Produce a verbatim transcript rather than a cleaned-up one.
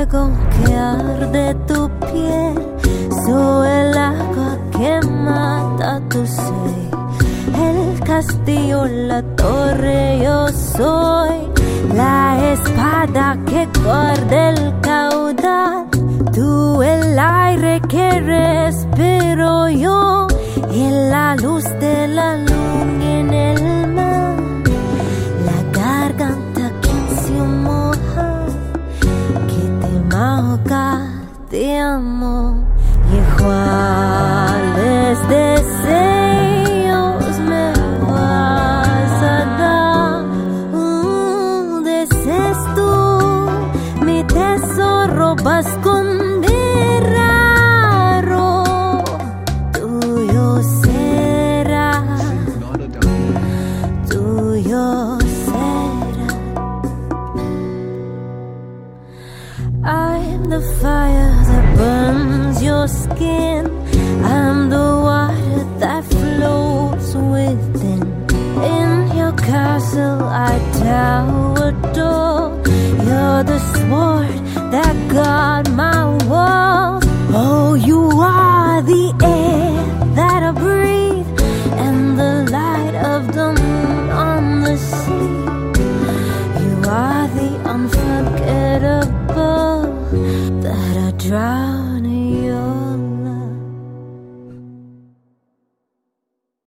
fuego que arde tu piel, soy el agua que mata tu sed, el castillo, la torre, yo soy la espada que guarda el caudal, tú el aire que respiro yo.